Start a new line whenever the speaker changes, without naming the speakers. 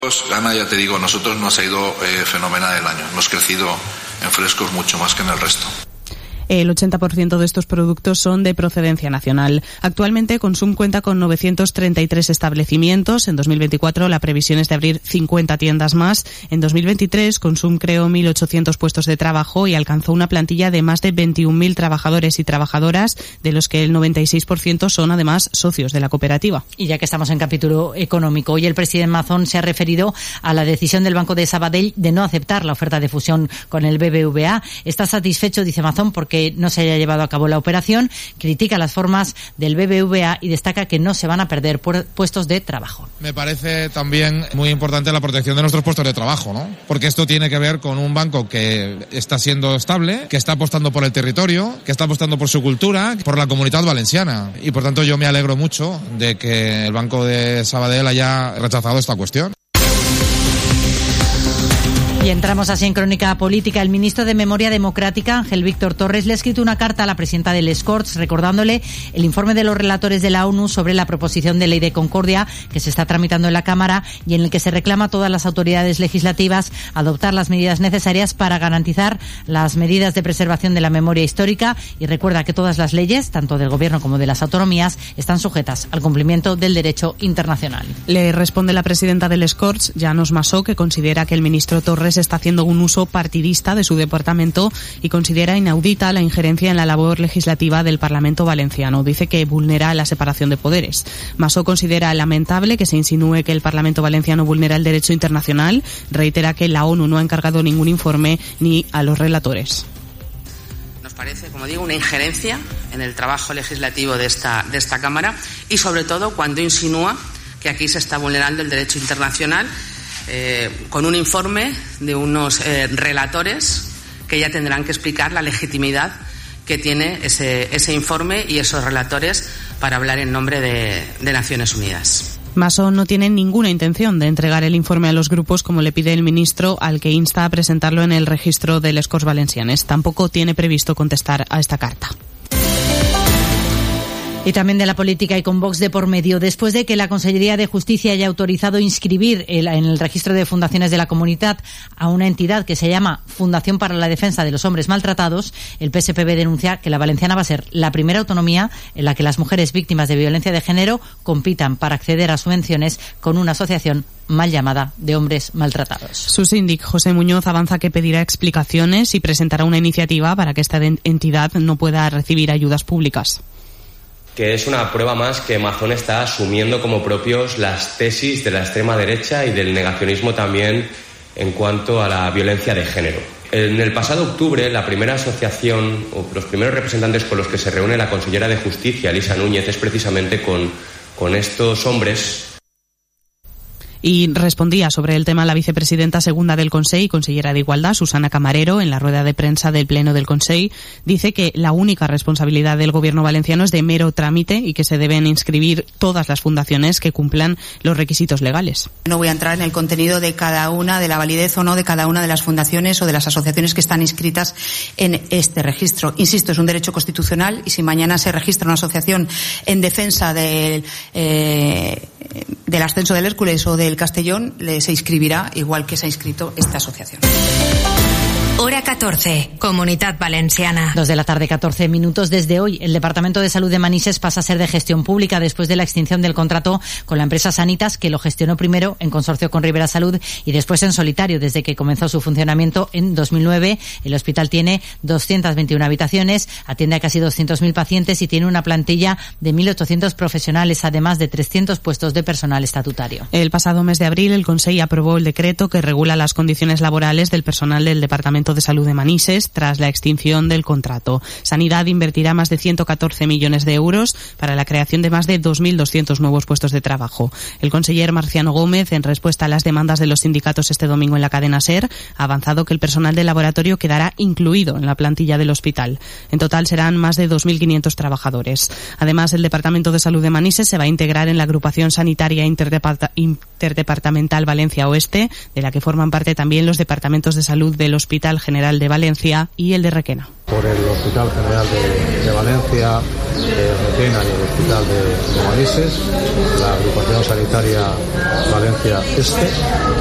Ana, ya te digo, nosotros nos ha ido fenomenal el año. Hemos crecido en frescos mucho más que en el resto.
El 80% de estos productos son de procedencia nacional. Actualmente Consum cuenta con 933 establecimientos. En 2024 la previsión es de abrir 50 tiendas más. En 2023 Consum creó 1.800 puestos de trabajo y alcanzó una plantilla de más de 21.000 trabajadores y trabajadoras, de los que el 96% son además socios de la cooperativa.
Y ya que estamos en capítulo económico, hoy el presidente Mazón se ha referido a la decisión del Banco de Sabadell de no aceptar la oferta de fusión con el BBVA. Está satisfecho, dice Mazón, porque no se haya llevado a cabo la operación, critica las formas del BBVA y destaca que no se van a perder puestos de trabajo.
Me parece también muy importante la protección de nuestros puestos de trabajo, ¿no? Porque esto tiene que ver con un banco que está siendo estable, que está apostando por el territorio, que está apostando por su cultura, por la Comunitat Valenciana. Y por tanto yo me alegro mucho de que el Banco de Sabadell haya rechazado esta cuestión.
Y entramos así en crónica política. El ministro de Memoria Democrática, Ángel Víctor Torres, le ha escrito una carta a la presidenta del Corts recordándole el informe de los relatores de la ONU sobre la proposición de ley de concordia que se está tramitando en la Cámara y en el que se reclama a todas las autoridades legislativas adoptar las medidas necesarias para garantizar las medidas de preservación de la memoria histórica, y recuerda que todas las leyes, tanto del Gobierno como de las autonomías, están sujetas al cumplimiento del derecho internacional.
Le responde la presidenta del Corts, Llanos Massó, que considera que el ministro Torres está haciendo un uso partidista de su departamento y considera inaudita la injerencia en la labor legislativa del Parlamento valenciano. Dice que vulnera la separación de poderes. Massó considera lamentable que se insinúe que el Parlamento valenciano vulnera el derecho internacional. Reitera que la ONU no ha encargado ningún informe ni a los relatores.
Nos parece, como digo, una injerencia en el trabajo legislativo de esta Cámara, y sobre todo cuando insinúa que aquí se está vulnerando el derecho internacional con un informe de unos relatores que ya tendrán que explicar la legitimidad que tiene ese informe y esos relatores para hablar en nombre de Naciones Unidas.
Massó no tiene ninguna intención de entregar el informe a los grupos como le pide el ministro, al que insta a presentarlo en el registro de les Corts Valencianes. Tampoco tiene previsto contestar a esta carta.
Y también de la política y con Vox de por medio. Después de que la Consellería de Justicia haya autorizado inscribir en el registro de fundaciones de la Comunitat a una entidad que se llama Fundación para la Defensa de los Hombres Maltratados, el PSPB denuncia que la valenciana va a ser la primera autonomía en la que las mujeres víctimas de violencia de género compitan para acceder a subvenciones con una asociación mal llamada de hombres maltratados.
Su síndic, José Muñoz, avanza que pedirá explicaciones y presentará una iniciativa para que esta entidad no pueda recibir ayudas públicas.
Que es una prueba más que Mazón está asumiendo como propios las tesis de la extrema derecha y del negacionismo también en cuanto a la violencia de género. En el pasado octubre, la primera asociación o los primeros representantes con los que se reúne la consellera de Justicia, Elisa Núñez, es precisamente con estos hombres.
Y respondía sobre el tema la vicepresidenta segunda del Consell y consellera de Igualdad, Susana Camarero, en la rueda de prensa del Pleno del Consell. Dice que la única responsabilidad del Gobierno valenciano es de mero trámite y que se deben inscribir todas las fundaciones que cumplan los requisitos legales.
No voy a entrar en el contenido de cada una, de la validez o no de cada una de las fundaciones o de las asociaciones que están inscritas en este registro. Insisto, es un derecho constitucional y si mañana se registra una asociación en defensa del ascenso del Hércules o del Castellón, se inscribirá igual que se ha inscrito esta asociación.
Hora 14, Comunitat Valenciana.
2:14 p.m. Desde hoy, el Departamento de Salud de Manises pasa a ser de gestión pública después de la extinción del contrato con la empresa Sanitas, que lo gestionó primero en consorcio con Ribera Salud y después en solitario desde que comenzó su funcionamiento en 2009. El hospital tiene 221 habitaciones, atiende a casi 200.000 pacientes y tiene una plantilla de 1.800 profesionales, además de 300 puestos de personal estatutario.
El pasado mes de abril, el Consell aprobó el decreto que regula las condiciones laborales del personal del Departamento de Salud de Manises tras la extinción del contrato. Sanidad invertirá más de 114 millones de euros para la creación de más de 2.200 nuevos puestos de trabajo. El conseller Marciano Gómez, en respuesta a las demandas de los sindicatos este domingo en la cadena SER, ha avanzado que el personal del laboratorio quedará incluido en la plantilla del hospital. En total serán más de 2.500 trabajadores. Además, el Departamento de Salud de Manises se va a integrar en la agrupación sanitaria interdepartamental Valencia Oeste, de la que forman parte también los departamentos de salud del Hospital Hospital General de Valencia y el de Requena.
Por el Hospital General de Valencia, Requena y el Hospital de Manises, la agrupación sanitaria Valencia Este.